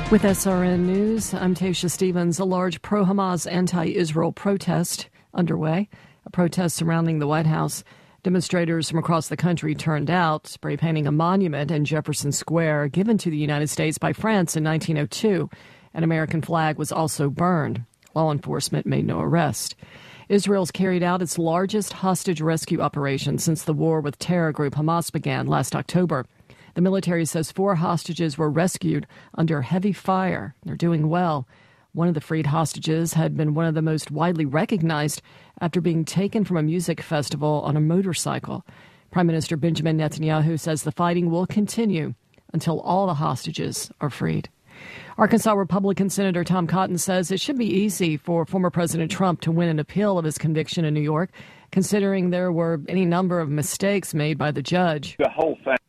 With SRN News, I'm Tasha Stevens. A large pro-Hamas anti-Israel protest underway, a protest surrounding the White House. Demonstrators from across the country turned out, spray painting a monument in Jefferson Square given to the United States by France in 1902. An American flag was also burned. Law enforcement made no arrest. Israel's carried out its largest hostage rescue operation since the war with terror group Hamas began last October. The military says 4 hostages were rescued under heavy fire. They're doing well. One of the freed hostages had been one of the most widely recognized after being taken from a music festival on a motorcycle. Prime Minister Benjamin Netanyahu says the fighting will continue until all the hostages are freed. Arkansas Republican Senator Tom Cotton says it should be easy for former President Trump to win an appeal of his conviction in New York, considering there were any number of mistakes made by the judge. The whole thing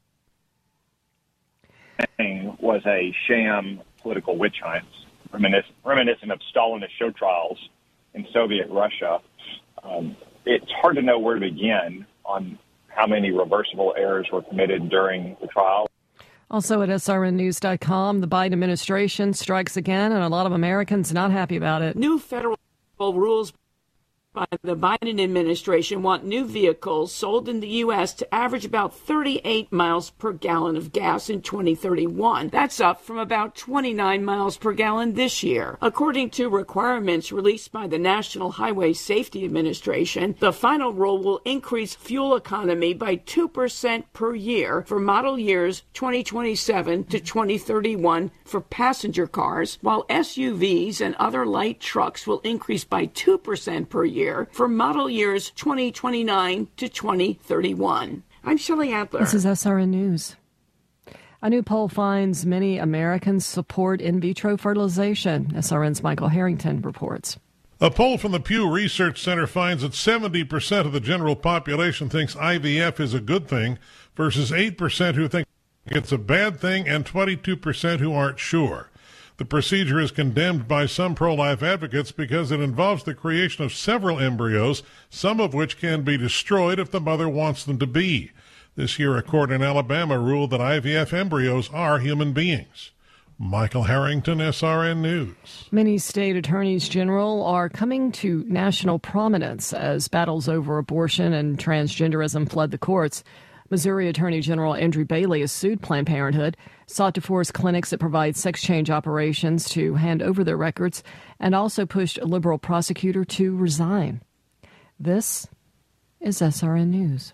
was a sham political witch hunt, reminiscent of Stalinist show trials in Soviet Russia. It's hard to know where to begin on how many reversible errors were committed during the trial. Also at srnnews.com, the Biden administration strikes again, and a lot of Americans not happy about it. New federal rules by the Biden administration want new vehicles sold in the U.S. to average about 38 miles per gallon of gas in 2031. That's up from about 29 miles per gallon this year. According to requirements released by the National Highway Safety Administration, the final rule will increase fuel economy by 2% per year for model years 2027 to 2031 for passenger cars, while SUVs and other light trucks will increase by 2% per year for model years 2029 to 2031. I'm Shelley Adler. This is SRN News. A new poll finds many Americans support in vitro fertilization. SRN's Michael Harrington reports. A poll from the Pew Research Center finds that 70% of the general population thinks IVF is a good thing versus 8% who think it's a bad thing and 22% who aren't sure. The procedure is condemned by some pro-life advocates because it involves the creation of several embryos, some of which can be destroyed if the mother wants them to be. This year, a court in Alabama ruled that IVF embryos are human beings. Michael Harrington, SRN News. Many state attorneys general are coming to national prominence as battles over abortion and transgenderism flood the courts. Missouri Attorney General Andrew Bailey has sued Planned Parenthood, sought to force clinics that provide sex change operations to hand over their records, and also pushed a liberal prosecutor to resign. This is SRN News.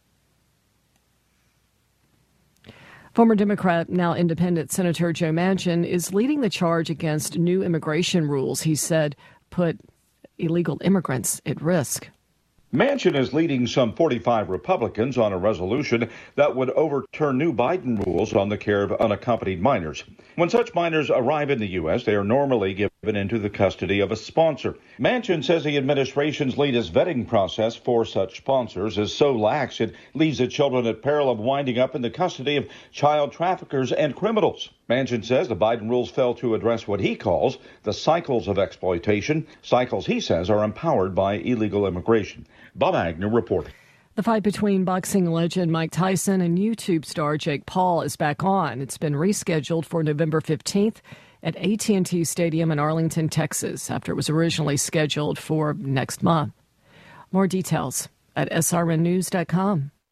Former Democrat, now independent Senator Joe Manchin is leading the charge against new immigration rules he said put illegal immigrants at risk. Manchin is leading some 45 Republicans on a resolution that would overturn new Biden rules on the care of unaccompanied minors. When such minors arrive in the U.S., they are normally given into the custody of a sponsor. Manchin says the administration's latest vetting process for such sponsors is so lax it leaves the children at peril of winding up in the custody of child traffickers and criminals. Manchin says the Biden rules fail to address what he calls the cycles of exploitation, cycles he says are empowered by illegal immigration. Bob Agnew reporting. The fight between boxing legend Mike Tyson and YouTube star Jake Paul is back on. It's been rescheduled for November 15th at AT&T Stadium in Arlington, Texas, after it was originally scheduled for next month. More details at srnnews.com.